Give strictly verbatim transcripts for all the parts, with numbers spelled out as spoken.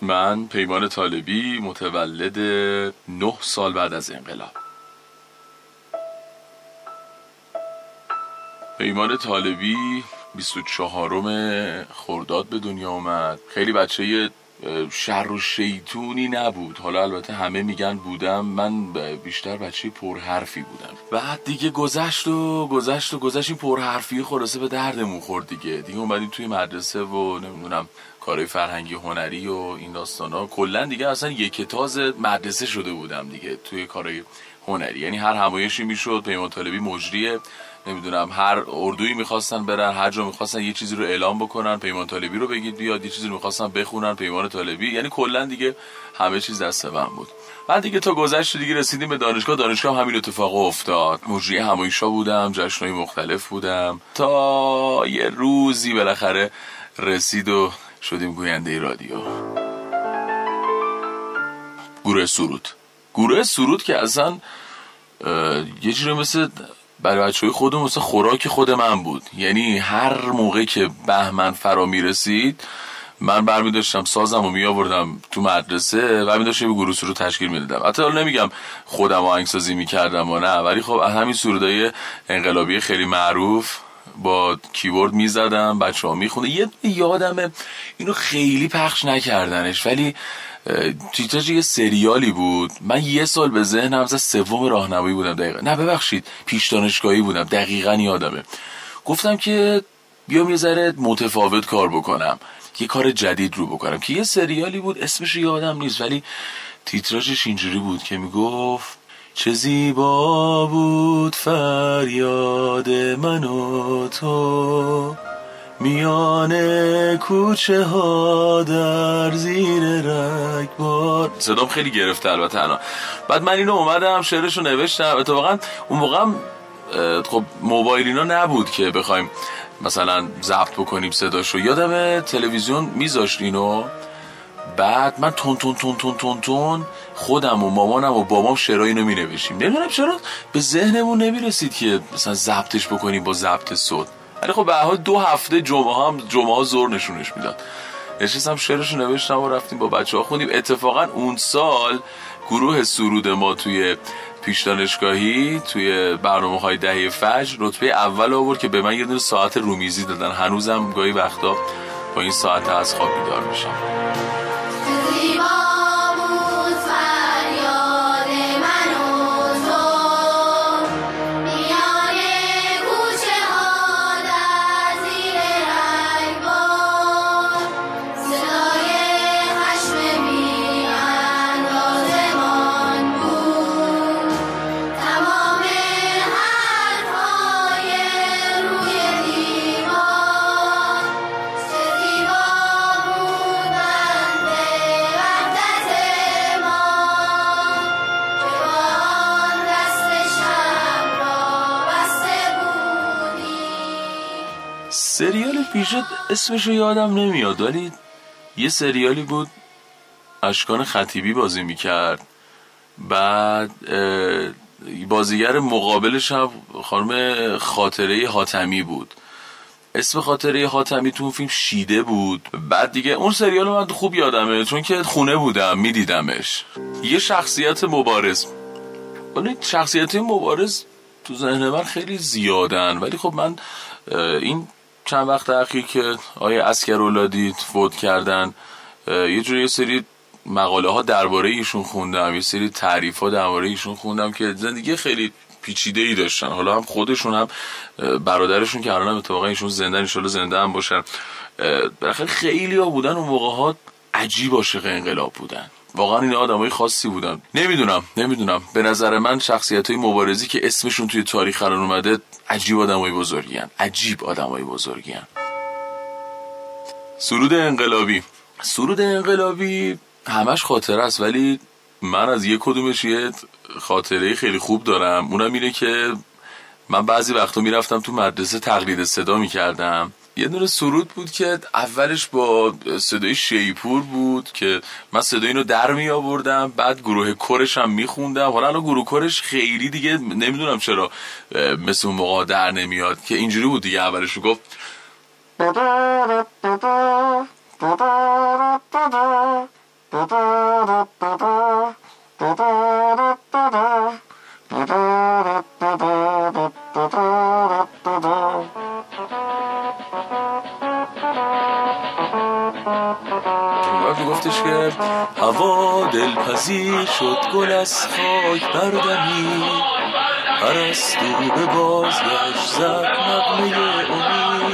من پیمان طالبی، متولد نه سال بعد از انقلاب. پیمان طالبی بیست و چهارم خرداد به دنیا اومد. خیلی بچه شر و شیطونی نبود، حالا البته همه میگن بودم، من بیشتر بچه پرحرفی بودم. بعد دیگه گذشت و گذشت و گذشت این پرحرفی خلاصه به دردمون خورد دیگه دیگه اومدیم توی مدرسه و نمیدونم کارهای فرهنگی هنری و این داستانا. کلا دیگه اصلا یک تاز مدرسه شده بودم دیگه توی کارهای هنری. یعنی هر همایشی میشد پیمان طالبی مجریه، نمیدونم هر اردویی میخواستن برن، هر جا میخواستن یه چیزی رو اعلام بکنن پیمان طالبی رو بگید بیاد، یه چیزی رو میخواستن بخونن پیمان طالبی. یعنی کلا دیگه همه چیز دست من بود. بعد دیگه تا گذشت دیگه رسیدیم به دانشگاه. دانشگاه هم همین اتفاق افتاد، مجری همایشا بودم، جشنای مختلف بودم، تا یه روزی بالاخره رسید و شدیم گوینده رادیو. گروه سرود. گروه سرود که اصلا یه جوری مثل برای بچه‌های خودم مثل خوراک خود من بود. یعنی هر موقع که بهمن فرا میرسید من برمی داشتم سازم و می آوردم تو مدرسه و می داشتم یه گروه سرود تشکیل میدادم. البته حالا نمیگم خودم آهنگسازی میکردم و نه، ولی خب همین سرودای انقلابی خیلی معروف با کیبورد میزدم، بچه‌ها میخونه. یه یادمه اینو خیلی پخش نکردنش، ولی تیتراژ یه سریالی بود. من یه سال به ذهنم زد، سوم راهنمایی بودم دقیقا، نه ببخشید پیش دانشگاهی بودم، دقیقا یادمه. گفتم که بیام یه ذره متفاوت کار بکنم، یه کار جدید رو بکنم، که یه سریالی بود اسمش یادم نیست، ولی تیتراژش اینجوری بود که میگفت چه زیبا بود فریاد من و تو میان کوچه ها در زیر رگبار. صدام خیلی گرفته البته الان. بعد من اینو اومدم شعرشو نوشتم. اتفاقا اون موقع خب موبایل اینا نبود که بخوایم مثلا ضبط بکنیم صداشو. یادمه تلویزیون میذاشت اینو، بعد من تون تون تون تون تون تون خودم و مامانم و بابام شعرها اینو می نوشیم. نمیدونم چرا به ذهنمون نمیرسید که مثلا ضبطش بکنیم با ضبط صوت. ولی خب به هر حال دو هفته جمعه هم جمعه ها زور نشونش میداد. نشستم شعرشو نوشتم و رفتیم با بچه‌ها خوندیم. اتفاقا اون سال گروه سرود ما توی پیش دانشگاهی توی برنامه‌های دهه فجر رتبه اول آورد که به من یه دونه ساعت رومیزی دادن. هنوزم گاهی وقتا با این ساعت از خواب بیدار میشم. سریال پیشت اسمشو یادم نمیاد، ولی یه سریالی بود اشکان خطیبی بازی میکرد. بعد بازیگر مقابلش هم خانم خاطره حاتمی بود. اسم خاطره حاتمی تو اون فیلم شیده بود. بعد دیگه اون سریال من خوب یادمه چون که خونه بودم میدیدمش. یه شخصیت مبارز، ولی شخصیت مبارز تو ذهن من خیلی زیادن، ولی خب من این چند وقت اخیر که آیه عسکرالعادی فوت کردن یه جوری یه سری مقاله ها درباره ایشون خوندم، یه سری تعریف ها درباره ایشون خوندم که زندگی خیلی پیچیده ای داشتن. حالا هم خودشون هم برادرشون که الان اتفاقا ایشون زنده ان شاءالله زنده هم باشن. بالاخره خیلی ها بودن اون موقع ها عجیب عاشق انقلاب بودن. واقعا این آدمای خاصی بودن. نمیدونم نمیدونم به نظر من شخصیت‌های مبارزی که اسمشون توی تاریخ قرار اومده عجیب آدمای بزرگی ان. عجیب آدمای بزرگی ان. سرود انقلابی. سرود انقلابی همش خاطره است، ولی من از یک کدومش یه خاطره خیلی خوب دارم. اونم اینه که من بعضی وقتا میرفتم تو مدرسه تقلید صدا میکردم. یه دونه سرود بود که اولش با صدای شیپور بود که من صدای اینو در می آوردم، بعد گروه کورش هم میخوندم. حالا الان گروه کورش خیلی دیگه نمیدونم چرا مثل اون موقع در نمیاد، که اینجوری بود دیگه. اولش رو گفت گفتش که هوا دلپذیر شد، گل از خاک بردمی، پرستو به بازگشت زد نغمه امید.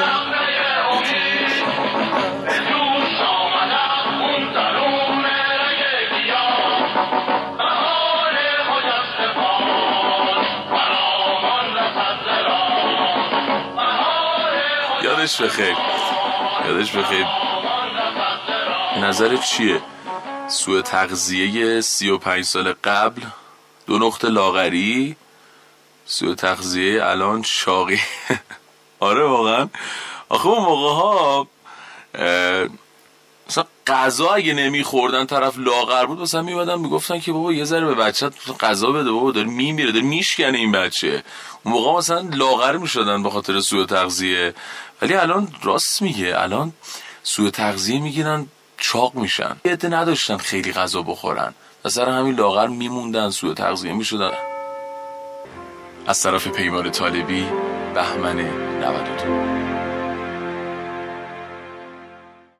یادش بخیر، یادش بخیر. نظرت چیه؟ سوء تغذیه سی و پنج سال قبل دو نقطه لاغری، سوء تغذیه الان شاقی. آره واقعا. آخه اون موقع ها مثلا غذا اگه نمیخوردن طرف لاغر بود مثلا میمدن میگفتن که بابا یه ذره به بچت غذا بده، بابا داره میمیره، داره میشکنه این بچه. اون موقع مثلا لاغر میشدن به خاطر سوء تغذیه. ولی الان راست میگه، الان سوء تغذیه میگیرن چاق میشن. یه عده نداشتن خیلی غذا بخورن و سر همین لاغر میموندن، سوء تغذیه میشدن. از طرف پیمان طالبی، بهمن نود و دو.